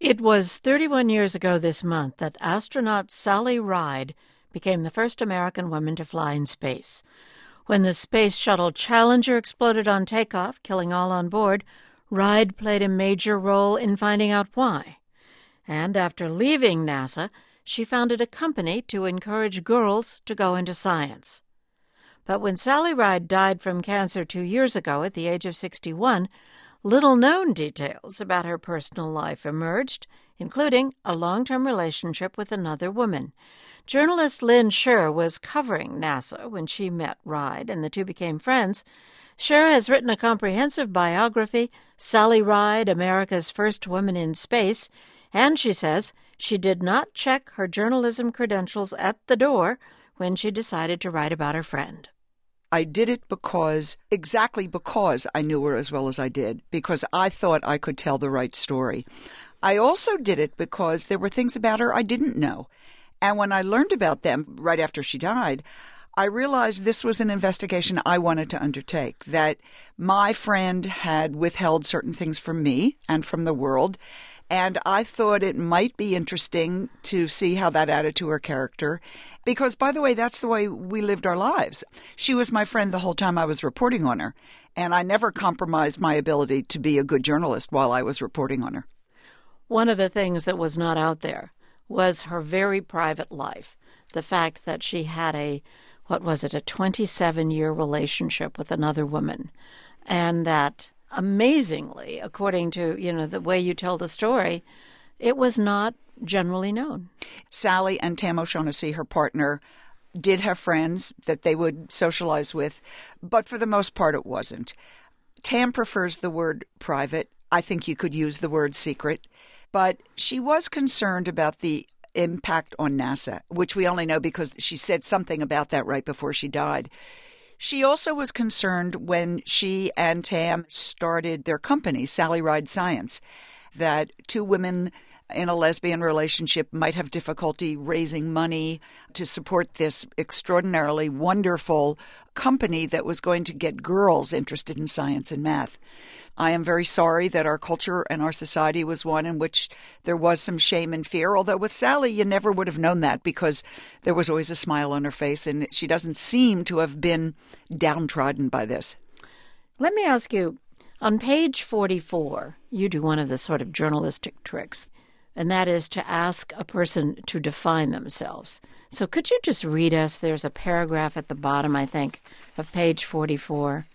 It was 31 years ago this month that astronaut Sally Ride became the first American woman to fly in space. When the Space Shuttle Challenger exploded on takeoff, killing all on board, Ride played a major role in finding out why. And after leaving NASA, she founded a company to encourage girls to go into science. But when Sally Ride died from cancer 2 years ago at the age of 61, little-known details about her personal life emerged, including a long-term relationship with another woman. Journalist Lynn Sherr was covering NASA when she met Ride, and the two became friends. Sherr has written a comprehensive biography, Sally Ride, America's First Woman in Space, and she says she did not check her journalism credentials at the door when she decided to write about her friend. I did it exactly because I knew her as well as I did, because I thought I could tell the right story. I also did it because there were things about her I didn't know. And when I learned about them right after she died, I realized this was an investigation I wanted to undertake, that my friend had withheld certain things from me and from the world, and I thought it might be interesting to see how that added to her character. Because, by the way, that's the way we lived our lives. She was my friend the whole time I was reporting on her, and I never compromised my ability to be a good journalist while I was reporting on her. One of the things that was not out there was her very private life. The fact that she had a 27-year relationship with another woman. And that, amazingly, according to, the way you tell the story, it was not generally known. Sally and Tam O'Shaughnessy, her partner, did have friends that they would socialize with, but for the most part it wasn't. Tam prefers the word private. I think you could use the word secret. But she was concerned about the impact on NASA, which we only know because she said something about that right before she died. She also was concerned when she and Tam started their company, Sally Ride Science, that two women in a lesbian relationship might have difficulty raising money to support this extraordinarily wonderful company that was going to get girls interested in science and math. I am very sorry that our culture and our society was one in which there was some shame and fear, although with Sally you never would have known that because there was always a smile on her face, and she doesn't seem to have been downtrodden by this. Let me ask you, on page 44, you do one of the sort of journalistic tricks, and that is to ask a person to define themselves. So could you just read us, there's a paragraph at the bottom, I think, of page 44.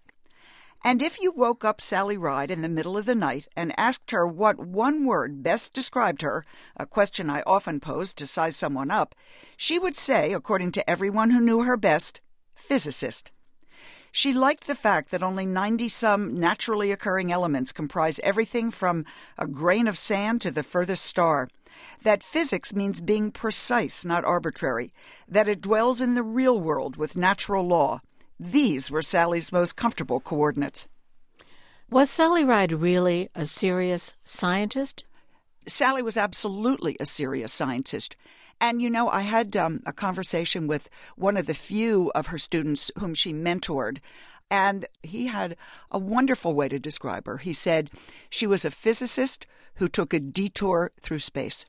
And if you woke up Sally Ride in the middle of the night and asked her what one word best described her, a question I often posed to size someone up, she would say, according to everyone who knew her best, physicist. She liked the fact that only 90-some naturally occurring elements comprise everything from a grain of sand to the furthest star. That physics means being precise, not arbitrary. That it dwells in the real world with natural law. These were Sally's most comfortable coordinates. Was Sally Ride really a serious scientist? Sally was absolutely a serious scientist. And, I had a conversation with one of the few of her students whom she mentored, and he had a wonderful way to describe her. He said she was a physicist who took a detour through space.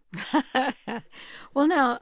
Well, now,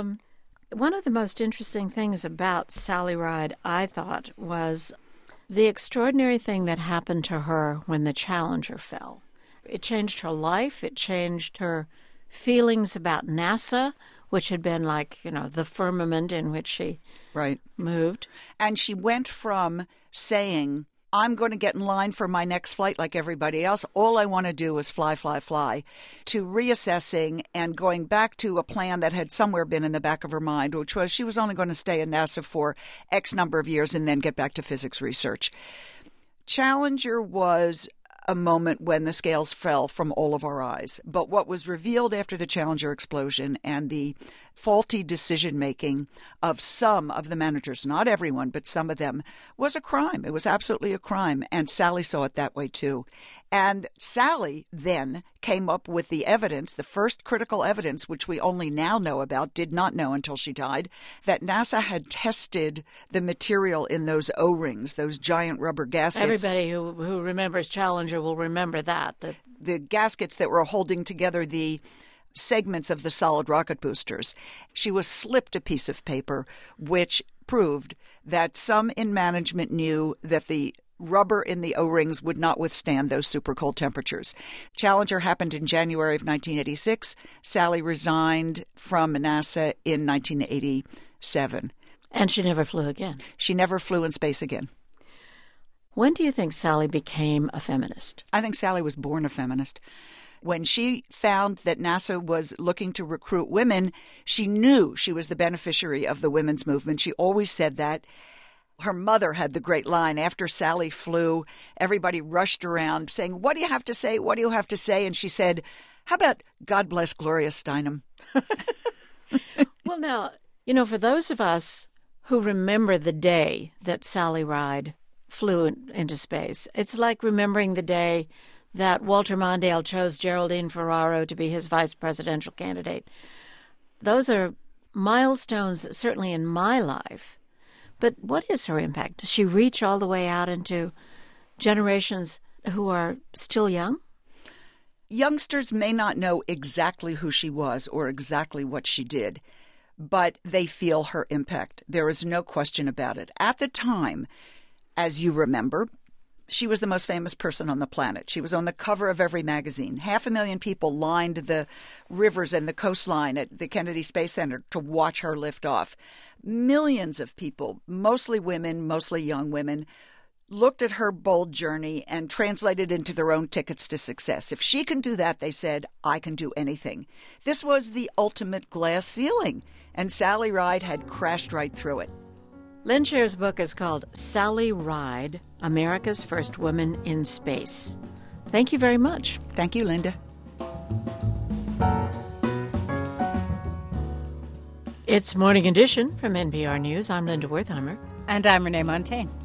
one of the most interesting things about Sally Ride, I thought, was the extraordinary thing that happened to her when the Challenger fell. It changed her life. It changed her feelings about NASA, which had been like, the firmament in which she moved. And she went from saying, I'm going to get in line for my next flight like everybody else. All I want to do is fly, fly, fly, to reassessing and going back to a plan that had somewhere been in the back of her mind, which was she was only going to stay at NASA for X number of years and then get back to physics research. Challenger was a moment when the scales fell from all of our eyes. But what was revealed after the Challenger explosion and the faulty decision-making of some of the managers, not everyone, but some of them, was a crime. It was absolutely a crime, and Sally saw it that way too. And Sally then came up with the evidence, the first critical evidence, which we only now know about, did not know until she died, that NASA had tested the material in those O-rings, those giant rubber gaskets. Everybody who remembers Challenger will remember that. The gaskets that were holding together the segments of the solid rocket boosters. She was slipped a piece of paper which proved that some in management knew that the rubber in the O-rings would not withstand those super cold temperatures. Challenger happened in January of 1986. Sally resigned from NASA in 1987. And she never flew again. She never flew in space again. When do you think Sally became a feminist? I think Sally was born a feminist. When she found that NASA was looking to recruit women, she knew she was the beneficiary of the women's movement. She always said that. Her mother had the great line, after Sally flew, everybody rushed around saying, "What do you have to say? What do you have to say?" And she said, "How about God bless Gloria Steinem?" Well, now, for those of us who remember the day that Sally Ride flew into space, it's like remembering the day that Walter Mondale chose Geraldine Ferraro to be his vice presidential candidate. Those are milestones, certainly in my life. But what is her impact? Does she reach all the way out into generations who are still young? Youngsters may not know exactly who she was or exactly what she did, but they feel her impact. There is no question about it. At the time, as you remember, she was the most famous person on the planet. She was on the cover of every magazine. 500,000 people lined the rivers and the coastline at the Kennedy Space Center to watch her lift off. Millions of people, mostly women, mostly young women, looked at her bold journey and translated into their own tickets to success. If she can do that, they said, I can do anything. This was the ultimate glass ceiling, and Sally Ride had crashed right through it. Lynn Sherr's book is called Sally Ride, America's First Woman in Space. Thank you very much. Thank you, Linda. It's Morning Edition from NPR News. I'm Linda Wertheimer. And I'm Renee Montaigne.